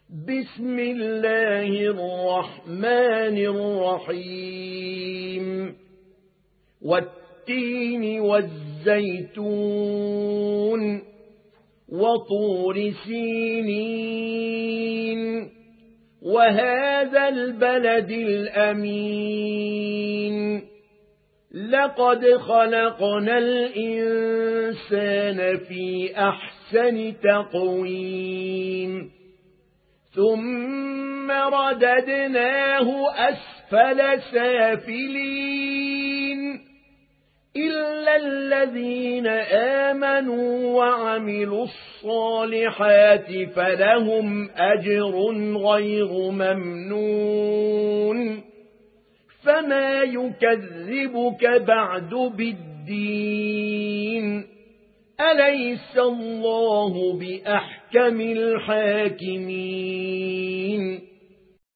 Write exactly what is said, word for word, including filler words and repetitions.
بسم الله الرحمن الرحيم والتين والزيتون وطور سينين وهذا البلد الأمين لقد خلقنا الإنسان في أحسن تقويم ثم رددناه أسفل سافلين إلا الذين آمنوا وعملوا الصالحات فلهم أجر غير ممنون فما يكذبك بعد بالدين أليس الله بأحكم الحاكمين